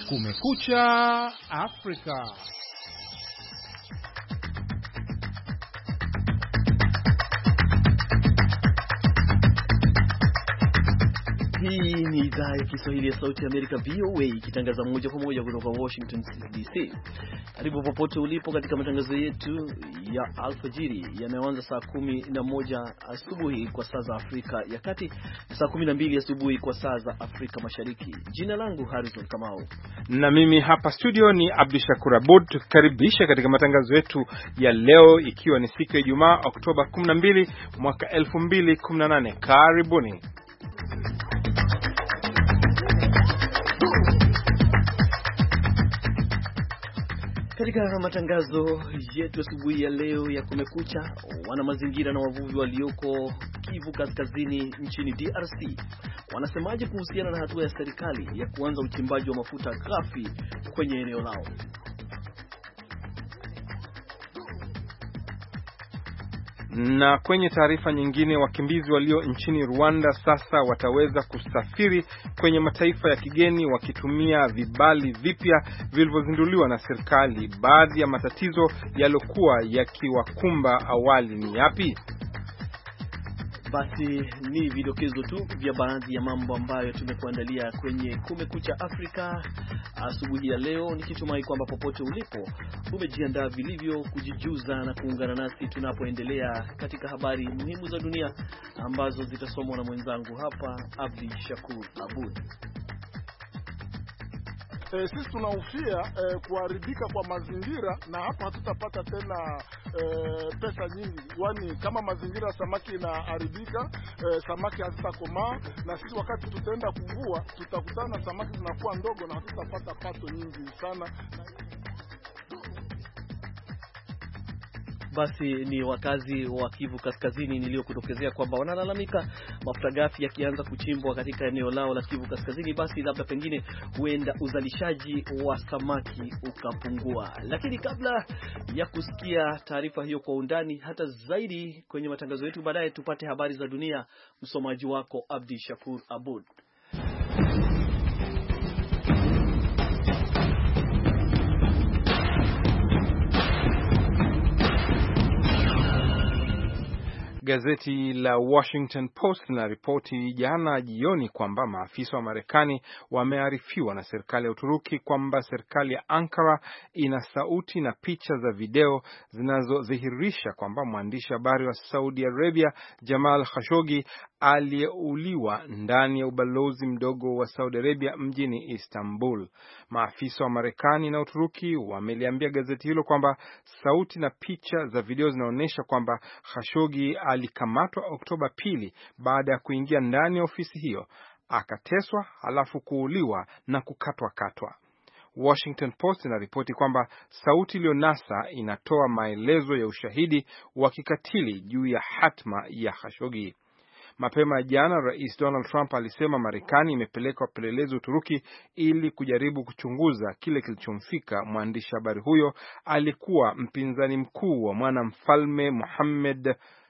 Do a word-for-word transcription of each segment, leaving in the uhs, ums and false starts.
Kumekucha Afrika. Hii ni idhaa ya Kiswahili ya Sauti ya Amerika V O A ikitangaza moja kwa moja kutoka Washington D C. Karibu popote ulipo katika matangazo yetu ya alfajiri yanayoanza saa kumi na moja asubuhi kwa saa za Afrika ya Kati, saa kumi na mbili asubuhi kwa saa za Afrika Mashariki. Jina langu Harrison Kamau. Na mimi hapa studio ni Abdishakur Abud, tukikaribisha katika matangazo yetu ya leo ikiwa ni siku ya Ijumaa Oktoba kumi na mbili mwaka elfu mbili kumi na nane. Karibuni. Katika matangazo yetu asubuhi ya leo ya Kumekucha, wana mazingira na wavuvi walioko Kivu Kaskazini nchini D R C wanasemaje kuhusiana na hatua ya serikali ya kuanza uchimbaji wa mafuta ghafi kwenye eneo lao? Na kwenye taarifa nyingine, wakimbizi walio nchini Rwanda sasa wataweza kusafiri kwenye mataifa ya kigeni wakitumia vibali vipya vilivyozinduliwa na serikali. Baadhi ya matatizo yaliokuwa yakiwakumba awali ni yapi? Basi ni vidokezo tu vya baadhi ya mambo ambayo tumekuandalia kwenye Kumekucha Afrika asubuhi ya leo, nikitumai kwamba popote ulipo umejiandaa vilivyo kujijuza na kuungana nasi tunapoendelea katika habari muhimu za dunia ambazo zitasomwa na mwenzangu hapa Abdi Shakur Abud. E, sisi tunahofia e, kuharibika kwa mazingira, na hapa hatutapata tena e, pesa nyingi, kwani kama mazingira samaki inaharibika, e, samaki hazitakomaa, na sisi wakati tutaenda kuvua tutakutana samaki zinakuwa ndogo na hatutapata pato nyingi sana. Basi ni wakazi wa Kivu Kaskazini niliokutokezea kwamba wanalalamika mafuta ghafi yakianza kuchimbwa katika eneo lao la Kivu Kaskazini, basi labda pengine huenda uzalishaji wa samaki ukapungua. Lakini kabla ya kusikia taarifa hiyo kwa undani hata zaidi kwenye matangazo yetu baadaye, tupate habari za dunia. Msomaji wako Abdi Shakur Abud. Gazeti la Washington Post na ripoti jana jioni kwamba maafisa wa Marekani wamearifiwa na serikali ya Uturuki kwamba serikali ya Ankara ina sauti na picha za video zinazodhihirisha kwamba mwandishi habari wa Saudi Arabia Jamal Khashoggi aliyeuliwa ndani ya ubalozi mdogo wa Saudi Arabia mjini Istanbul. Maafisa wa Marekani na Uturuki wameliambia gazeti hilo kwamba sauti na picha za video zinaonyesha kwamba Khashoggi alikamatwa Oktoba pili baada ya kuingia ndani ya ofisi hiyo, akateswa halafu kuuliwa na kukatwa katwa. Washington Post inaripoti kwamba sauti iliyonasa inatoa maelezo ya ushahidi wa kikatili juu ya hatma ya Khashoggi. Mapema jana Rais Donald Trump alisema Marekani imepeleka wapelelezi Uturuki ili kujaribu kuchunguza kile kilichomfika mwandishi habari huyo. Alikuwa mpinzani mkuu wa mwanamfalme Mohammed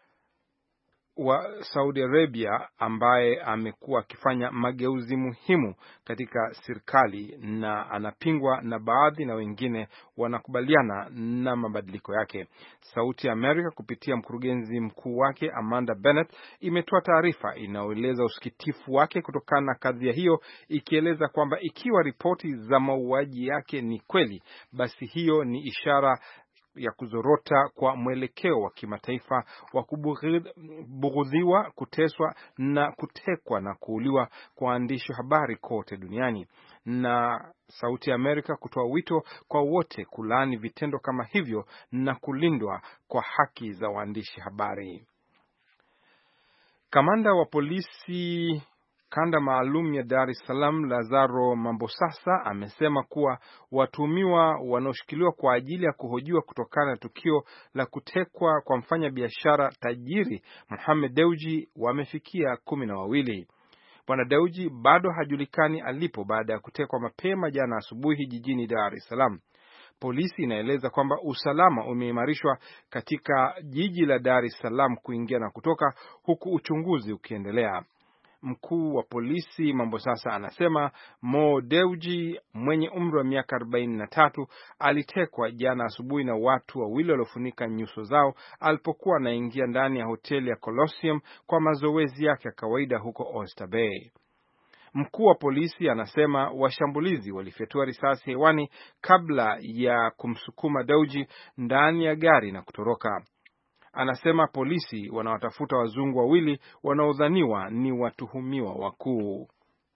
wa Saudi Arabia ambaye amekuwa akifanya mageuzi muhimu katika serikali, na anapingwa na baadhi na wengine wanakubaliana na mabadiliko yake. Sauti ya Amerika kupitia mkurugenzi mkuu wake Amanda Bennett imetoa taarifa inayoeleza usikitifu wake kutokana na kadhia hiyo, ikieleza kwamba ikiwa ripoti za mauaji yake ni kweli, basi hiyo ni ishara ya kuzorota kwa mwelekeo wa kimataifa wa kubughudhiwa, kuteswa na kutekwa na kuuliwa kwa waandishi habari kote duniani, na Sauti ya Amerika kutoa wito kwa wote kulaani vitendo kama hivyo na kulindwa kwa haki za waandishi habari. Kamanda wa polisi kanda maalum ya Dar es Salaam Lazaro Mambosasa amesema kuwa watuhumiwa wanaoshikiliwa kwa ajili ya kuhojiwa kutokana na tukio la kutekwa kwa mfanya biashara tajiri Mohamed Dewji wamefikia kumi na wawili. Bwana Dewji bado hajulikani alipo baada ya kutekwa mapema jana asubuhi jijini Dar es Salaam. Polisi inaeleza kwamba usalama umeimarishwa katika jiji la Dar es Salaam kuingia na kutoka, huku uchunguzi ukiendelea. Mkuu wa polisi mambo sasa anasema Mo Dewji mwenye umri wa miaka arobaini na tatu alitekwa jana asubuhi na watu wawili waliofunika nyuso zao alipokuwa anaingia ndani ya hoteli ya Colosseum kwa mazoezi yake ya kawaida huko Oyster Bay. Mkuu wa polisi anasema washambulizi walifyatua risasi hewani kabla ya kumsukuma Dewji ndani ya gari na kutoroka. Anasema polisi wanawatafuta wazungu wawili wanaodhaniwa ni watuhumiwa wakuu.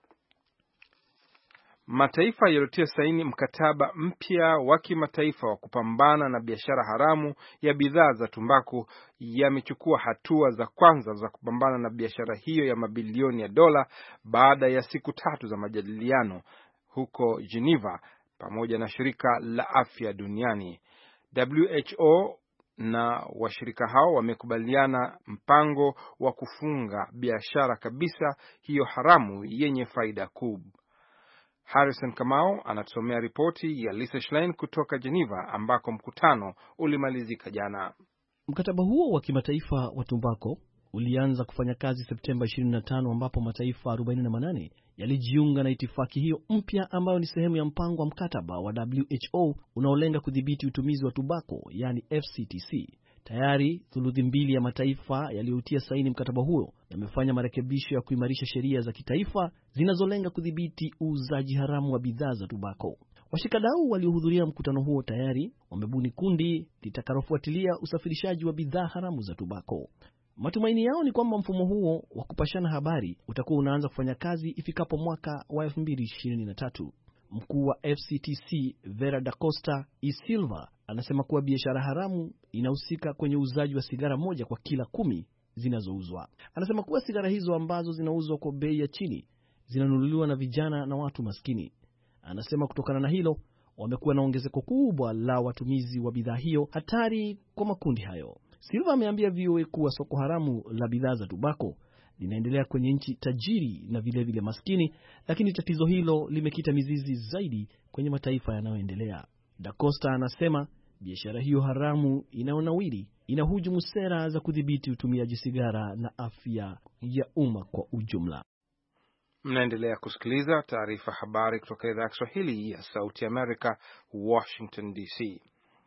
Mataifa yaliyotia saini mkataba mpya wa kimataifa wa kupambana na biashara haramu ya bidhaa za tumbaku yamechukua hatua za kwanza za kupambana na biashara hiyo ya mabilioni ya dola baada ya siku tatu za majadiliano huko Geneva pamoja na shirika la afya duniani. W H O na washirika hao wamekubaliana mpango wa kufunga biashara kabisa hiyo haramu yenye faida kubwa. Harrison Kamau anatusomea ripoti ya Lisa Schlein kutoka Geneva ambako mkutano ulimalizika jana. Mkataba huo wa kimataifa wa tumbako ulianza kufanya kazi Septemba ishirini na tano ambapo mataifa arobaini na manane yalijiunga na itifaki hiyo mpya ambayo ni sehemu ya mpango wa mkataba wa W H O unaolenga kudhibiti utumizi wa tumbako, yani F C T C. Tayari thuluthi mbili ya mataifa yaliyotia saini mkataba huo yamefanya marekebisho ya kuimarisha sheria za kitaifa zinazolenga kudhibiti uuzaji haramu wa bidhaa za tumbako. Washikadau waliohudhuria mkutano huo tayari wamebuni kundi litakalofuatilia usafirishaji wa bidhaa haramu za tumbako. Matumaini yao ni kwamba mfumo huo wa kupashana habari utakuwa unaanza kufanya kazi ifikapo mwaka wa elfu mbili ishirini na tatu. Mkuu wa F C T C Vera da Costa e Silva anasema kuwa biashara haramu inahusika kwenye uuzaji wa sigara moja kwa kila kumi zinazouzwa. Anasema kuwa sigara hizo ambazo zinauzwa kwa bei ya chini zinanunuliwa na vijana na watu maskini. Anasema kutokana na hilo wamekuwa na ongezeko kubwa la watumizi wa bidhaa hiyo hatari kwa makundi hayo. Silva ameambia V O A kuwa soko haramu la bidhaa za tubako linaendelea kwenye nchi tajiri na vile vile maskini, lakini tatizo hilo limekita mizizi zaidi kwenye mataifa yanayoendelea. Da Costa anasema biashara hiyo haramu inaonawiri inahujumu sera za kudhibiti utumiaji sigara na afya ya umma kwa ujumla. Mnaendelea kusikiliza taarifa habari kutoka idhaa ya Kiswahili ya Sauti America, Washington D C.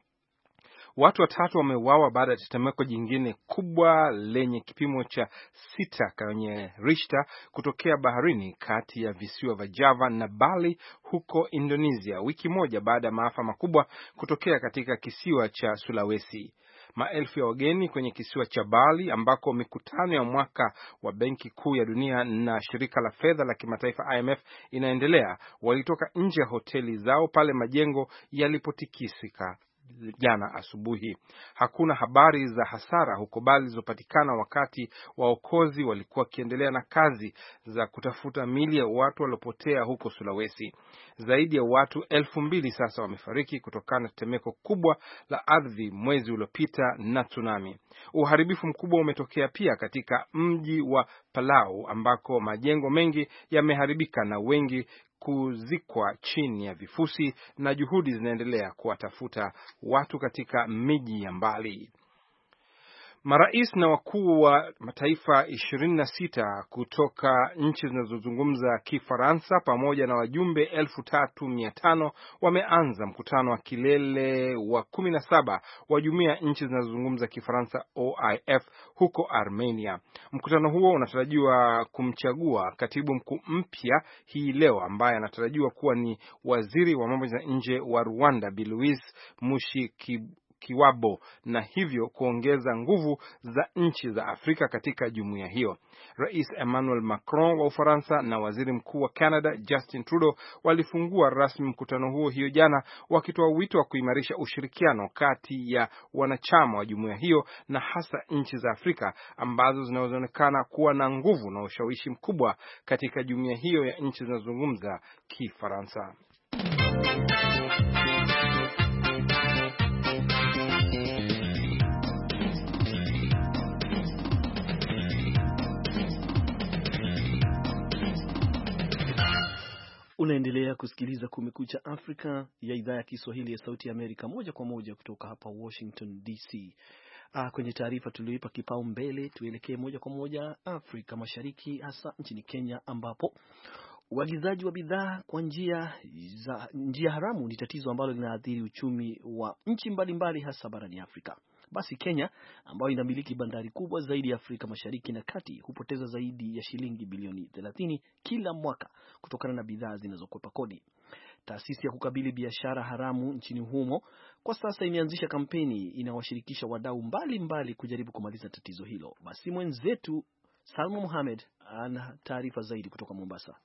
Watu watatu wameuawa baada ya tetemeko jingine kubwa lenye kipimo cha sita kwenye Richter kutokea baharini kati ya visiwa vya Java na Bali huko Indonesia, wiki moja baada ya maafa makubwa kutokea katika kisiwa cha Sulawesi. Maelfu ya wageni kwenye kisiwa cha Bali ambako mikutano ya mwaka wa Benki Kuu ya Dunia na shirika la fedha la kimataifa I M F inaendelea walitoka nje ya hoteli zao pale majengo yalipotikisika jana asubuhi. Hakuna habari za hasara huko Bali zilizopatikana wakati waokozi walikuwa wakiendelea na kazi za kutafuta miili ya watu waliopotea huko Sulawesi. Zaidi ya watu elfu mbili sasa wamefariki kutokana na tetemeko kubwa la ardhi mwezi uliopita na tsunami. Uharibifu mkubwa umetokea pia katika mji wa Palau ambako majengo mengi yameharibika na wengi kuzikwa chini ya vifusi, na juhudi zinaendelea kuwatafuta watu katika miji ya mbali. Marais na wakuu wa mataifa ishirini na sita kutoka nchi zinazozungumza Kifaransa pamoja na wajumbe elfu tatu mia tano wameanza mkutano wa kilele wa kumi na saba wa jumuiya nchi zinazozungumza Kifaransa O I F huko Armenia. Mkutano huo unatarajiwa kumchagua katibu mkuu mpya hii leo ambaye anatarajiwa kuwa ni waziri wa mambo ya nje wa Rwanda Bi Louise Mushikiwabo Kiwabo, na hivyo kuongeza nguvu za nchi za Afrika katika jumuiya hiyo. Rais Emmanuel Macron wa Ufaransa na waziri mkuu wa Canada Justin Trudeau walifungua rasmi mkutano huo hiyo jana, wakitoa wito wa kuimarisha ushirikiano kati ya wanachama wa jumuiya hiyo na hasa nchi za Afrika ambazo zinaonekana kuwa na nguvu na ushawishi mkubwa katika jumuiya hiyo ya nchi zinazozungumza Kifaransa. Unaendelea kusikiliza Kumekucha Afrika ya idhaa ya Kiswahili ya Sauti ya Amerika moja kwa moja kutoka hapa Washington D C. uh, kwenye taarifa tulioipa kipao mbele, tuelekee moja kwa moja Afrika Mashariki, hasa nchini Kenya, ambapo uagizaji wa bidhaa kwa njia za njia haramu ni tatizo ambalo linaathiri uchumi wa nchi mbalimbali hasa barani Afrika. Basi Kenya, ambayo inamiliki bandari kubwa zaidi ya Afrika Mashariki na Kati, hupoteza zaidi ya shilingi bilioni thelathini kila mwaka kutokana na bidhaa zinazokwepa kodi. Taasisi ya kukabili biashara haramu nchini humo kwa sasa imeanzisha kampeni inawashirikisha wadau mbalimbali kujaribu kumaliza tatizo hilo. Basi mwenzetu Salma Mohamed ana taarifa zaidi kutoka Mombasa.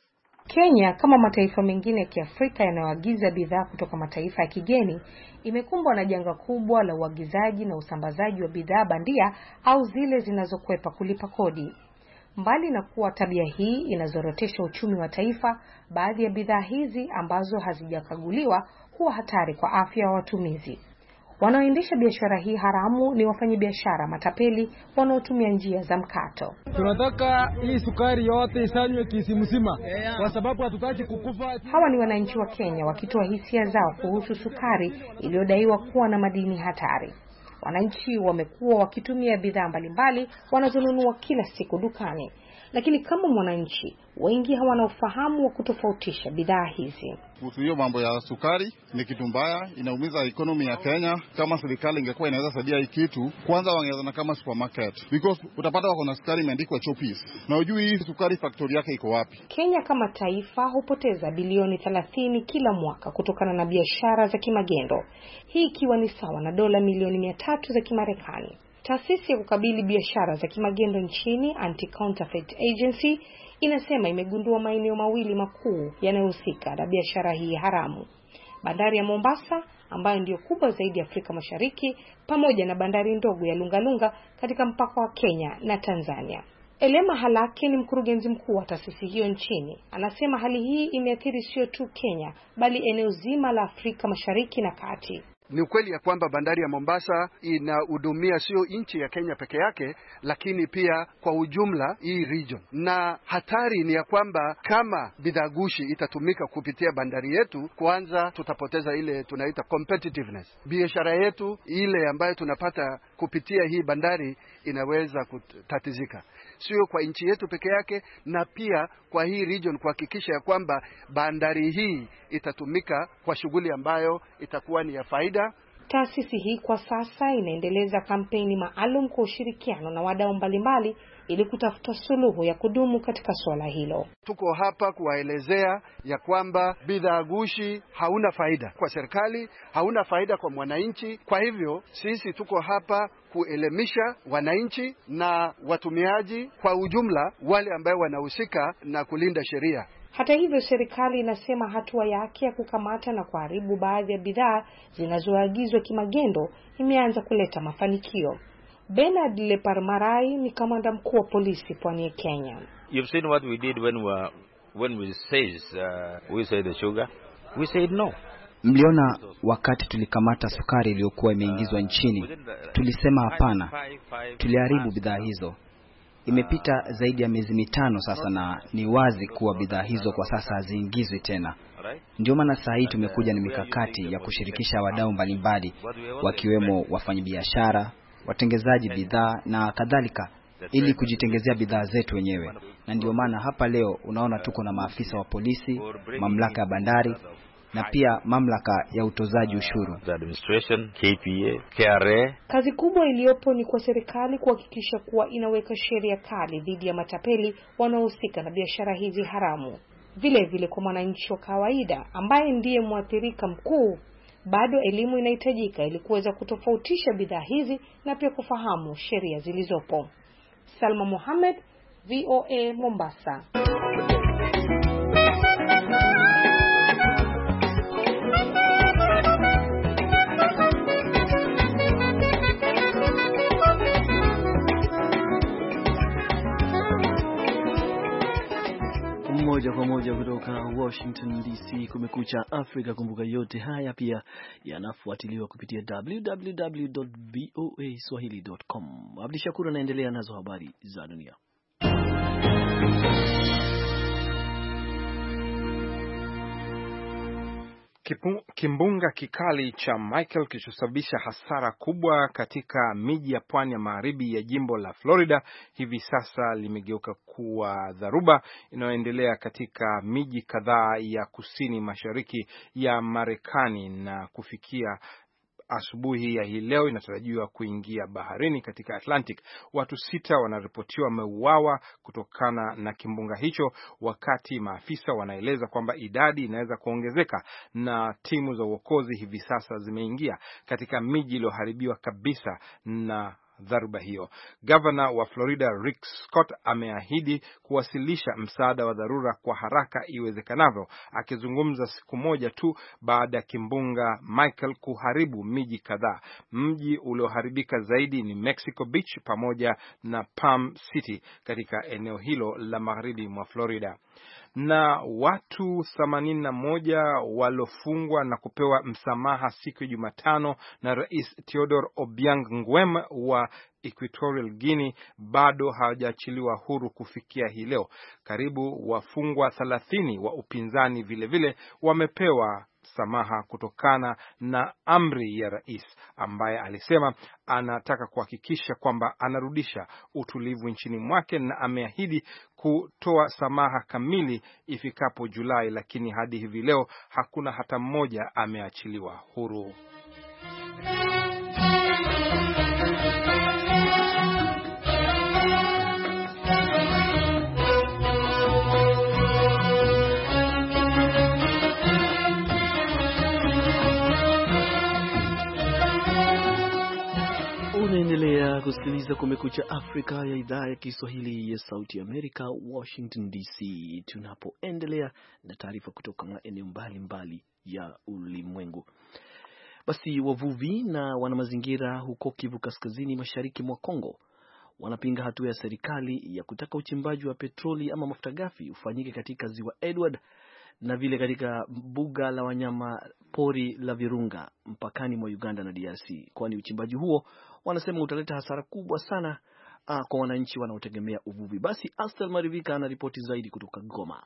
Kenya, kama mataifa mengine ya Kiafrika yanayoagiza bidhaa kutoka mataifa ya kigeni, imekumbwa na janga kubwa la uagizaji na usambazaji wa bidhaa bandia au zile zinazokwepa kulipa kodi. Mbali na kuwa tabia hii inazorotesha uchumi wa taifa, baadhi ya bidhaa hizi ambazo hazijakaguliwa huwa hatari kwa afya ya watumizi. Wanaoendesha biashara hii haramu ni wafanyabiashara matapeli wanaotumia njia za mkato. Tunataka hii sukari yote isanywe kisimsima kwa sababu hatutaki kukufa. Hawa ni wananchi wa Kenya wakitoa hisia zao kuhusu sukari iliyodaiwa kuwa na madini hatari. Wananchi wamekuwa wakitumia bidhaa mbalimbali wanazonunua kila siku dukani. Lakini kama mwananchi, wengi hawana ufahamu wa kutofautisha bidhaa hizi. Kuhusu hiyo mambo ya sukari ni kitu mbaya, inaumiza economy ya Kenya. Kama serikali ingekuwa inaweza saidia hii kitu, kwanza wangeanza na kama supermarket, because utapata wako na sukari imeandikwa Choppies na hujui hii sukari factory yake iko wapi. Kenya kama taifa hupoteza bilioni thelathini kila mwaka kutokana na biashara za kimagendo, hii ikiwa ni sawa na dola milioni mia tatu za Kimarekani. Taasisi ya kukabili biashara za kimagendo nchini, Anti-Counterfeit Agency, inasema imegundua maeneo mawili makuu yanayohusika na biashara hii haramu. Bandari ya Mombasa, ambayo ndio kubwa zaidi Afrika Mashariki, pamoja na bandari ndogo ya Lungalunga katika mpaka wa Kenya na Tanzania. Elema Halake ni mkurugenzi mkuu wa taasisi hiyo nchini. Anasema hali hii imeathiri sio tu Kenya, bali eneo zima la Afrika Mashariki na Kati. Ni ukweli ya kwamba bandari ya Mombasa inahudumia sio nchi ya Kenya peke yake, lakini pia kwa ujumla hii region. Na hatari ni ya kwamba kama bidhaa gushi itatumika kupitia bandari yetu, kwanza tutapoteza ile tunaita competitiveness. Biashara yetu ile ambayo tunapata kupitia hii bandari inaweza kutatizika. Sio kwa nchi yetu peke yake, na pia kwa hii region, kuhakikisha ya kwamba bandari hii itatumika kwa shughuli ambayo itakuwa ni ya faida. Taasisi hii kwa sasa inaendeleza kampeni maalum kwa ushirikiano na wadau mbalimbali ili kutafuta suluhu ya kudumu katika swala hilo. Tuko hapa kuwaelezea ya kwamba bidhaa gushi hauna faida kwa serikali, hauna faida kwa mwananchi. Kwa hivyo sisi tuko hapa kuelimisha wananchi na watumiaji kwa ujumla, wale ambao wanahusika na kulinda sheria. Hata hivyo, serikali inasema hatua yake ya kukamata na kuharibu baadhi ya bidhaa zinazoagizwa kimagendo imeanza kuleta mafanikio. Bernard Leparmarai ni kamanda mkuu wa polisi pwani ya Kenya. You've seen what we did when we when we says uh, we say the sugar, we said no. Mliona wakati tulikamata sukari iliyokuwa imeingizwa nchini, tulisema hapana. Tuliharibu bidhaa hizo. Imepita zaidi ya miezi mitano sasa na ni wazi kuwa bidhaa hizo kwa sasa haziingizwi tena. Ndio maana saa hii tumekuja na mikakati ya kushirikisha wadau mbalimbali, wakiwemo wafanyabiashara, watengezaji bidhaa na kadhalika, ili kujitengezea bidhaa zetu wenyewe. Na ndio maana hapa leo unaona tuko na maafisa wa polisi, mamlaka ya bandari na pia mamlaka ya utozaji ushuru, administration, K P A, K R A. Kazi kubwa iliyopo ni kwa serikali kuhakikisha kuwa inaweka sheria kali dhidi ya matapeli wanaohusika na biashara hizi haramu. Vile vile kwa mwananchi wa kawaida ambaye ndiye mwathirika mkuu, bado elimu inahitajika ili kuweza kutofautisha bidhaa hizi na pia kufahamu sheria zilizopo. Salma Mohamed, V O A, Mombasa. Moja kwa moja kutoka Washington D C, Kumekucha Afrika. Kumbuka yote haya pia yanafuatiliwa kupitia w w w dot v o a swahili dot com. Abdi Shakur anaendelea nazo habari za dunia. Kimbunga kikali cha Michael kilichosababisha hasara kubwa katika miji ya pwani ya magharibi ya jimbo la Florida hivi sasa limegeuka kuwa dharuba inayoendelea katika miji kadhaa ya kusini mashariki ya Marekani, na kufikia asubuhi ya hii leo inatarajiwa kuingia baharini katika Atlantic. Watu sita wanaripotiwa wameuawa kutokana na kimbunga hicho, wakati maafisa wanaeleza kwamba idadi inaweza kuongezeka, na timu za uokozi hivi sasa zimeingia katika miji iliyoharibiwa kabisa na dharuba hiyo. Governor wa Florida Rick Scott ameahidi kuwasilisha msaada wa dharura kwa haraka iwezekanavyo, akizungumza siku moja tu baada ya kimbunga Michael kuharibu miji kadhaa. Mji ulioharibika zaidi ni Mexico Beach pamoja na Palm City katika eneo hilo la magharibi mwa Florida. Na watu themanini na moja walofungwa na kupewa msamaha siku ya Jumatano na Rais Theodore Obiang Nguema wa Equatorial Guinea bado hawajaachiliwa huru kufikia hii leo. Karibu wafungwa thelathini wa upinzani vile vile wamepewa samaha kutokana na amri ya rais ambaye alisema anataka kuhakikisha kwamba anarudisha utulivu nchini mwake, na ameahidi kutoa samaha kamili ifikapo Julai, lakini hadi hivi leo hakuna hata mmoja ameachiliwa huru. Unaendelea kusikiliza Kumekucha Afrika ya idhaa ya Kiswahili ya Sauti Amerika, Washington D C, tunapoendelea na taarifa kutoka maeneo mbalimbali ya ulimwengu. Basi wavuvi na wanamazingira huko Kivu Kaskazini mashariki mwa Kongo wanapinga hatua ya serikali ya kutaka uchimbaji wa petroli ama mafuta ghafi ufanyike katika Ziwa Edward na vile katika mbuga la wanyama pori la Virunga mpakani mwa Uganda na D R C, kwani uchimbaji huo wanasema utaleta hasara kubwa sana uh, kwa wananchi wanaotegemea uvuvi. Basi Astel Marivika ana ripoti zaidi kutoka Goma.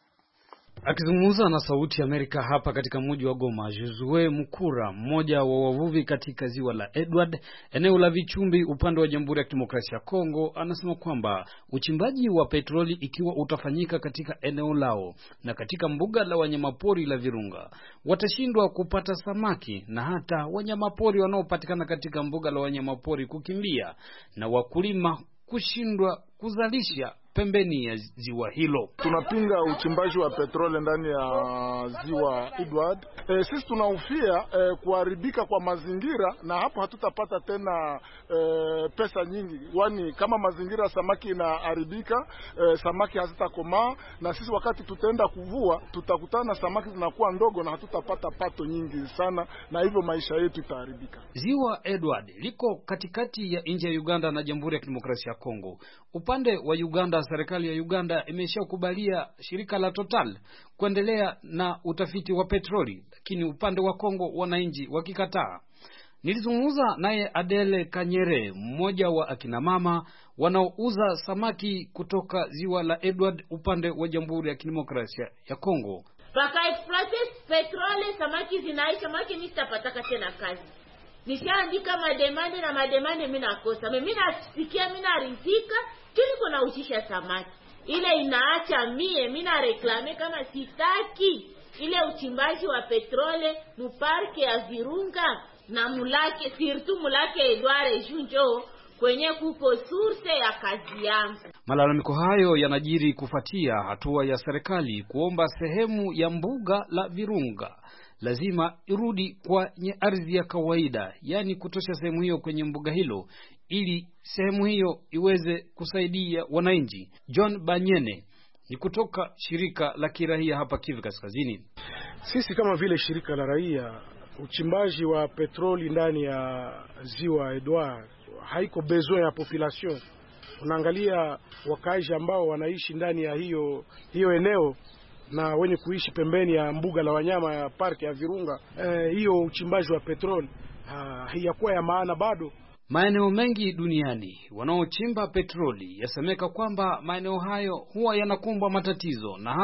Akizungumza na Sauti ya Amerika hapa katika mji wa Goma, Josue Mukura, mmoja wa wavuvi katika Ziwa la Edward, eneo la Vichumbi upande wa Jamhuri ya Kidemokrasia ya Kongo, anasema kwamba uchimbaji wa petroli ikiwa utafanyika katika eneo lao na katika mbuga la wanyamapori la Virunga, watashindwa kupata samaki na hata wanyamapori wanaopatikana katika mbuga la wanyamapori kukimbia na wakulima kushindwa kuzalisha pembeni ya ziwa hilo. Tunapinga uchimbaji wa petroli ndani ya Ziwa Edward. E, sisi tunahofia e, kuharibika kwa mazingira, na hapo hatutapata tena e, pesa nyingi. Wani kama mazingira samaki inaharibika, e, samaki hazitakomaa, na sisi wakati tutaenda kuvua tutakutana na samaki zinakuwa ndogo na hatutapata pato nyingi sana, na hivyo maisha yetu itaharibika. Ziwa Edward liko katikati ya nchi ya Uganda na Jamhuri ya Kidemokrasia ya Kongo. Upande wa Uganda, serikali ya Uganda imeshakubalia shirika la Total kuendelea na utafiti wa petroli, lakini upande wa Kongo wananchi wakikataa. Nilizungumza naye Adele Kanyere, mmoja wa akina mama wanaouza samaki kutoka Ziwa la Edward upande wa Jamhuri ya Kidemokrasia ya Kongo. Baka exploite petroli, samaki zinaisha, samaki nitapataka tena kazi. Nishaandika mademande na mademande mimi nakosa. Mimi nasikia mimi narizika, tuliko na ushisha samaki. Ile inaacha mie mimi na reklame kama sitaki ile uchimbaji wa petrole mu parke ya Virunga na mulake, sirtu mulake Edward Junjo kwenye kuko source ya kazi yangu. Malalamiko hayo yanajiri kufuatia hatua ya serikali kuomba sehemu ya mbuga la Virunga lazima irudi kwenye ardhi ya kawaida, yani kutosha sehemu hiyo kwenye mbuga hilo ili sehemu hiyo iweze kusaidia wananchi. John Banyene ni kutoka shirika la kiraia hapa Kivu Kaskazini. Sisi kama vile shirika la raia, uchimbaji wa petroli ndani ya Ziwa Edward haiko besoin ya population. Unaangalia wakazi ambao wanaishi ndani ya hiyo hiyo eneo na wenye kuishi pembeni ya mbuga la wanyama ya park ya Virunga, hiyo eh, uchimbaji wa petroli uh, hayakuwa ya maana bado. Maeneo mengi duniani wanaochimba petroli yasemeka kwamba maeneo hayo huwa yanakumbwa matatizo, na hasa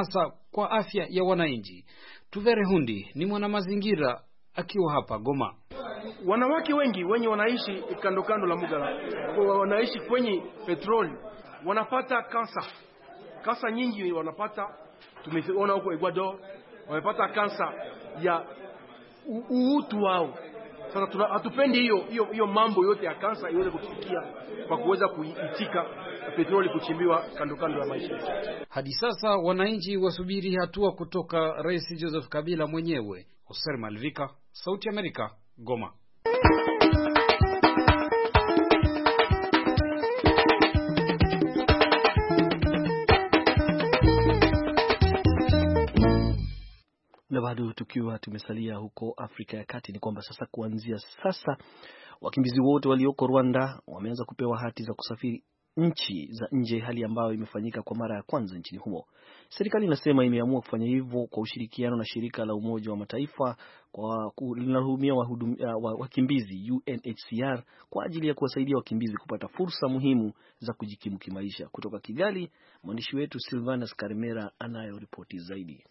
kwa afya ya wananchi. Tuvere Hundi ni mwana mazingira akiwa hapa Goma. Wanawake wengi wenye wanaishi kando kando la Mugala, wanaishi kwenye petroli, wanapata kansa. Kansa nyingi wanapata, tumeona huko Ecuador, wamepata kansa ya uutu wao. Sasa hatupendi hiyo hiyo hiyo mambo yote ya kansa iweze kufikia kwa kuweza kuitika petroli kuchimbiwa kando kando ya maisha. Hadi sasa wananchi wasubiri hatua kutoka Rais Joseph Kabila mwenyewe. Hoser Malvika, Sauti ya Amerika, Goma. Na bado tukiwa tumesalia huko Afrika ya Kati, ni kwamba sasa kuanzia sasa wakimbizi wote walioko Rwanda wameanza kupewa hati za kusafiri nchi za nje, hali ambayo imefanyika kwa mara ya kwanza nchini humo. Serikali inasema imeamua kufanya hivyo kwa ushirikiano na shirika la Umoja wa Mataifa kwa linalihudumia wakimbizi U N H C R kwa ajili ya kuwasaidia wakimbizi kupata fursa muhimu za kujikimu kimaisha. Kutoka Kigali, mwandishi wetu Silvanus Karimera anayo ripoti zaidi.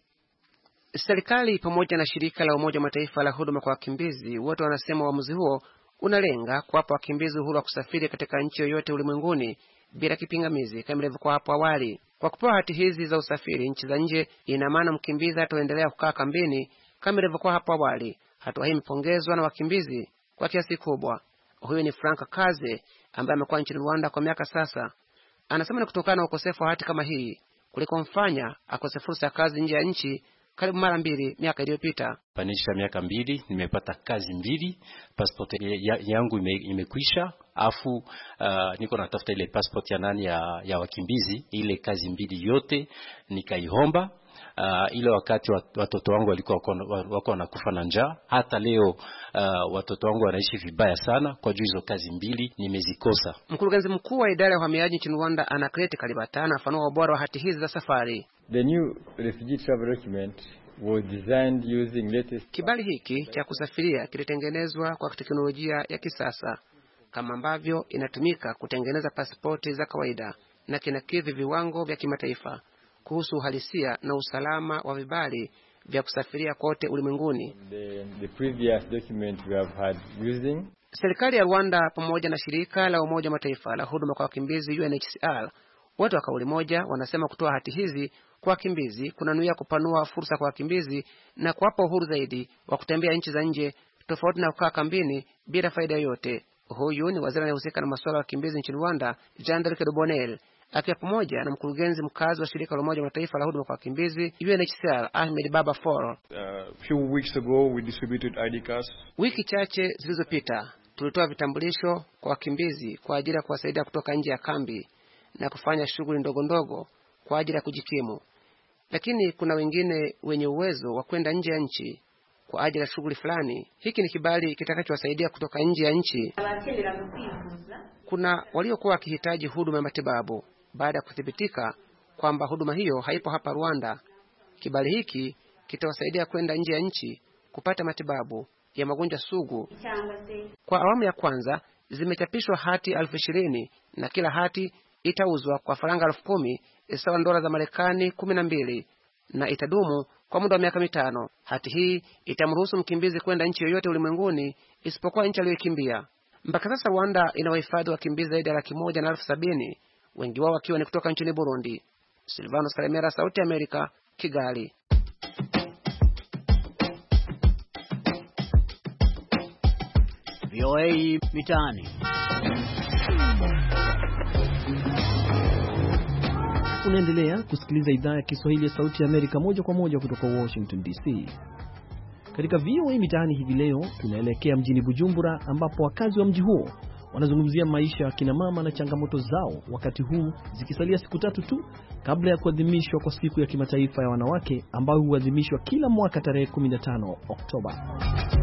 Serikali pamoja na shirika la Umoja wa Mataifa la huduma kwa wakimbizi wote wanasema uamuzi huo unalenga kuwapa wakimbizi uhuru wa kusafiri katika nchi yoyote ulimwenguni bila kipingamizi kama ilivyokuwa hapo awali. Kwa kupewa hati hizi za usafiri nchi za nje, ina maana mkimbizi hataendelea kukaa kambini kama ilivyokuwa hapo awali. Hatua hii imepongezwa na wakimbizi kwa kiasi kubwa. Huyu ni Frank Kaze ambaye amekuwa nchini Rwanda kwa miaka sasa. Anasema ni kutokana na ukosefu wa hati kama hii kuliko mfanya akose fursa ya kazi nje ya nchi karibu mara mbili miaka iliyopita. Panisha miaka mbili nimepata kazi mbili, passport ya, yangu ime, imekwisha, afu uh, niko natafuta ile passport ya nani ya, ya wakimbizi. Ile kazi mbili yote nikaihomba. Uh, ile wakati watoto wangu walikuwa wako wanakufa na njaa. Hata leo uh, watoto wangu wanaishi vibaya sana kwa juu hizo kazi mbili nimezikosa. Mkurugenzi mkuu wa idara ya uhamiaji nchini Rwanda Anakreti Kalibatana afanua ubora wa hati hizi za safari. The new refugee travel document was designed using latest. Kibali hiki cha kusafiria kilitengenezwa kwa teknolojia ya kisasa kama ambavyo inatumika kutengeneza pasipoti za kawaida na kinakidhi viwango vya kimataifa kuhusu uhalisia na usalama wa vibali vya kusafiria kote ulimwenguni. The, the previous document we have had using. Serikali ya Rwanda pamoja na shirika la Umoja wa Mataifa la huduma kwa wakimbizi U N H C R wote wa kauli moja wanasema kutoa hati hizi kwa wakimbizi kunanuia kupanua fursa kwa wakimbizi na kuwapa uhuru zaidi wa kutembea nchi za nje tofauti na kukaa kambini bila faida yoyote. Huyu ni waziri anayehusika na masuala ya wakimbizi nchini Rwanda, Jean-Luc Dubonel, akiwa pamoja na mkurugenzi mkazi wa shirika la Umoja wa Mataifa la huduma kwa wakimbizi U N H C R Ahmed Baba Foro. Uh, few weeks ago we distributed I D cards. Wiki chache zilizopita tulitoa vitambulisho kwa wakimbizi kwa ajili ya kuwasaidia kutoka nje ya kambi na kufanya shughuli ndogo ndogo kwa ajili ya kujikimu. Lakini kuna wengine wenye uwezo wa kwenda nje ya nchi kwa ajili ya shughuli fulani. Hiki ni kibali kitakachowasaidia kutoka nje ya nchi. Kuna waliokuwa wakihitaji huduma ya matibabu baada ya kuthibitika kwamba huduma hiyo haipo hapa Rwanda. Kibali hiki kitawasaidia kwenda nje ya nchi kupata matibabu ya magonjwa sugu. Kwa awamu ya kwanza zimechapishwa hati elfu ishirini na kila hati itauzwa kwa faranga elfu kumi sawa na dola za Marekani kumi na mbili na itadumu kwa muda wa miaka mitano. Hati hii itamruhusu mkimbizi kwenda nchi yoyote ulimwenguni isipokuwa nchi aliyokimbia. Mpaka sasa Rwanda ina wahifadhi wakimbizi zaidi ya laki moja na elfu sabini, wengi wao wakiwa ni kutoka nchini Burundi. Silvanus Karimera, Sauti ya Amerika, Kigali. V O A Mitaani. Unaendelea kusikiliza idhaa ya Kiswahili ya Sauti ya Amerika moja kwa moja kutoka Washington D C. Katika V O A Mitaani hivi leo tunaelekea mjini Bujumbura ambapo wakazi wa mji huo wanazungumzia maisha ya kina mama na changamoto zao wakati huu zikisalia siku tatu tu kabla ya kuadhimishwa kwa siku ya kimataifa ya wanawake ambayo huadhimishwa kila mwaka tarehe kumi na tano Oktoba.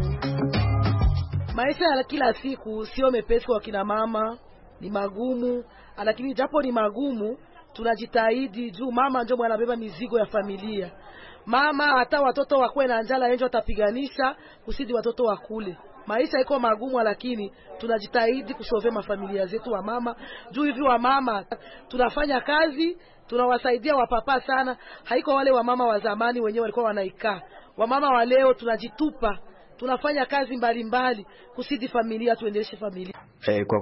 Maisha ya kila siku sio mepesi kwa kina mama, ni magumu, lakini japo ni magumu tunajitahidi juu mama ndio anabeba mizigo ya familia. Mama hata watoto wakwe na njala yenjo atapiganisha kusidi watoto wakule. Maisha iko magumu lakini tunajitahidi kushovea mafamilia zetu wa mama. Juu hivi wa mama tunafanya kazi tunawasaidia wapapa sana, haiko wale wamama wa zamani wenyewe walikuwa wanaikaa. Wamama wa leo tunajitupa, tunafanya kazi mbalimbali kusidi familia, tuendeleshe familia. E, kwa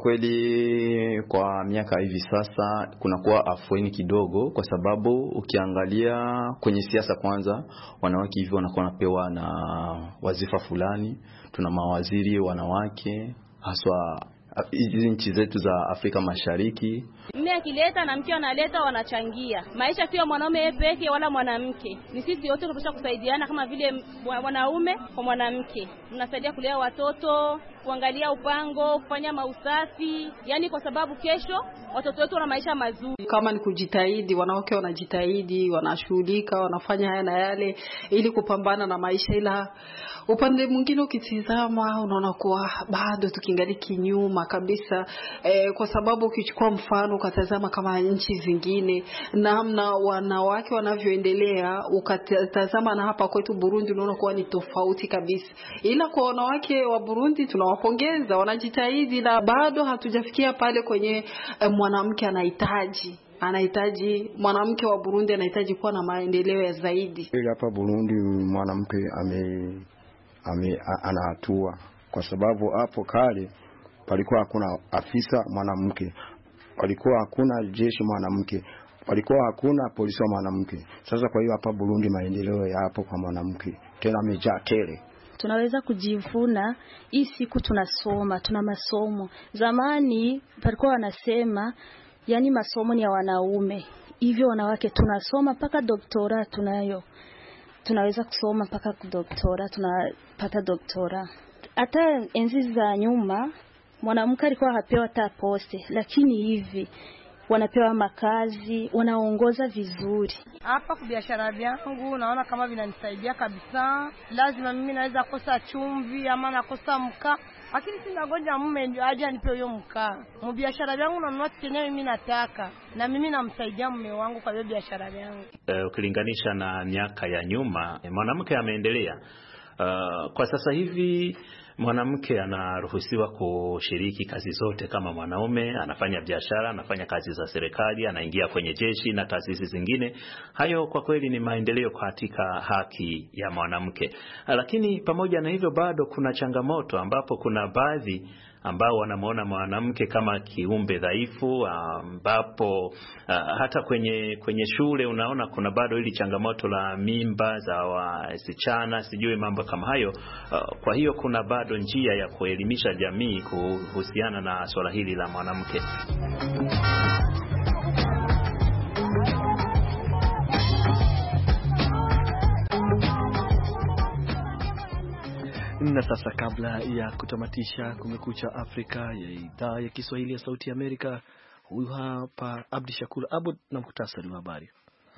kweli kwa miaka hivi sasa kunakuwa afueni kidogo, kwa sababu ukiangalia kwenye siasa kwanza, wanawake hivi wanakuwa wanapewa na wazifa fulani. Tuna mawaziri wanawake haswa hizi nchi zetu za Afrika Mashariki. Mume akileta na mke analeta, wanachangia. Maisha sio mwanaume pekee wala mwanamke. Ni sisi wote tunapaswa kusaidiana kama vile mwanaume kwa mwanamke. Tunasaidia kulea watoto, kuangalia upango, kufanya mausafi, yani kwa sababu kesho watoto wetu wana maisha mazuri. Kama ni kujitahidi, wanawake wanajitahidi, wanashughulika, wanafanya haya na yale ili kupambana na maisha, ila upande mwingine ukitizama unaona kuwa bado tukiangalia kinyuma kabisa, eh, kwa sababu ukichukua mfano ukatazama kama nchi zingine namna wanawake wanavyoendelea, ukatazama na hapa kwetu Burundi unaona kuwa ni tofauti kabisa. Ila kwa wanawake wa Burundi tunawapongeza, wanajitahidi, na bado hatujafikia pale kwenye eh, mwanamke anahitaji anahitaji mwanamke wa Burundi anahitaji kuwa na maendeleo ya zaidi. Ile hapa Burundi mwanamke ame ame anahatua, kwa sababu hapo kale palikuwa hakuna afisa mwanamke, palikuwa hakuna jeshi mwanamke, palikuwa hakuna polisi mwanamke. Sasa kwa hiyo hapa Burundi maendeleo ya hapo kwa mwanamke tena amejaa tele. Tunaweza kujivuna hii siku tunasoma, tuna masomo. Zamani palikuwa wanasema yani masomo ni ya wanaume. Hivyo wanawake tunasoma mpaka doktora tunayo. Tunaweza kusoma mpaka doktora, tunapata doktora. Hata enzi za nyuma mwanamke alikuwa hapewa hata poste, lakini hivi wanapewa makazi, wanaongoza vizuri. Hapa kwa biashara yangu naona kama vinanisaidia kabisa. Lazima mimi naweza kosa chumvi ama nakosa mkaa, lakini sina ngoja mume ndio aje anipe hiyo mkaa. Mu biashara yangu nanunua chenye mimi nataka, na mimi namsaidia mume wangu kwa hiyo biashara yangu. Uh, ukilinganisha na miaka ya nyuma, mwanamke ameendelea. Uh, kwa sasa hivi mwanamke anaruhusiwa kushiriki kazi zote kama mwanaume, anafanya biashara, anafanya kazi za serikali, anaingia kwenye jeshi na taasisi zingine. Hayo kwa kweli ni maendeleo katika haki ya mwanamke. Lakini pamoja na hivyo bado kuna changamoto, ambapo kuna baadhi ambao wanamuona mwanamke kama kiumbe dhaifu, ambapo uh, hata kwenye kwenye shule unaona kuna bado hili changamoto la mimba za wasichana, sijui mambo kama hayo. Uh, kwa hiyo kuna bado njia ya kuelimisha jamii kuhusiana na swala hili la mwanamke. Na sasa kabla ya kutamatisha Kumekucha Afrika ya idhaa ya Kiswahili ya Sauti ya Amerika, huyu hapa Abdi Shakur Abud na muhtasari wa habari.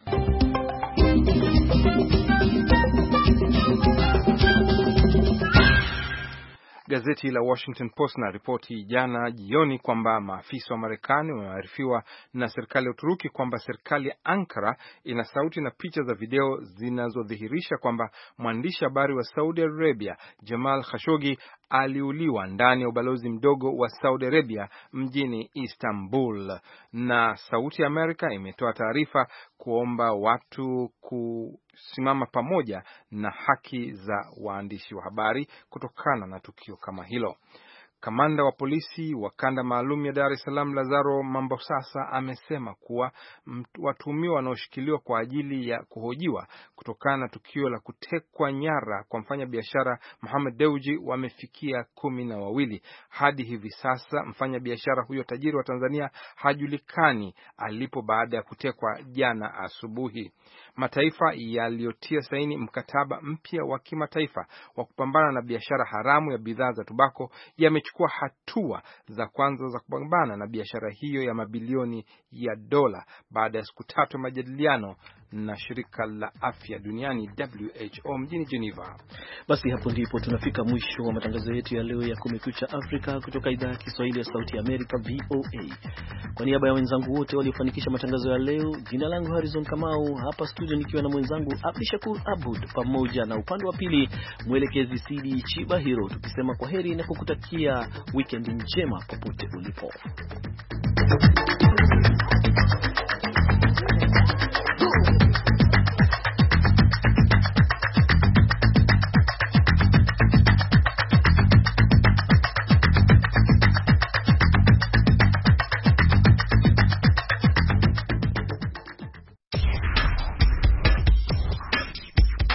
Gazeti la Washington Post na ripoti jana jioni kwamba maafisa wa Marekani wamearifiwa na serikali ya Uturuki kwamba serikali ya Ankara ina sauti na picha za video zinazodhihirisha kwamba mwandishi habari wa Saudi Arabia Jamal Khashoggi aliuliwa ndani ya ubalozi mdogo wa Saudi Arabia mjini Istanbul. Na Sauti ya Amerika imetoa taarifa kuomba watu kusimama pamoja na haki za waandishi wa habari kutokana na tukio kama hilo. Kamanda wa polisi wa kanda maalum ya Dar es Salaam Lazaro Mambosasa amesema kuwa watuhumiwa wanaoshikiliwa kwa ajili ya kuhojiwa kutokana na tukio la kutekwa nyara kwa mfanya biashara Mohamed Dewji wamefikia kumi na wawili. Hadi hivi sasa mfanya biashara huyo tajiri wa Tanzania hajulikani alipo baada ya kutekwa jana asubuhi. Mataifa yaliyotia saini mkataba mpya wa kimataifa wa kupambana na biashara haramu ya bidhaa za tobako yamechukua hatua za kwanza za kupambana na biashara hiyo ya mabilioni ya dola baada ya siku tatu majadiliano na shirika la afya duniani W H O mjini Geneva. Basi hapo ndipo tunafika mwisho wa matangazo yetu ya leo ya Kumekucha Afrika kutoka idhaa ya Kiswahili ya Sauti ya Amerika V O A. Kwa niaba ya wenzangu wote waliofanikisha matangazo ya leo, jina langu Harrison Kamau, hapa studio nikiwa na mwenzangu Abdi Shakur Abud, pamoja na upande wa pili mwelekezi Sidi Chibahiro, tukisema kwaheri na kukutakia weekend njema popote ulipo.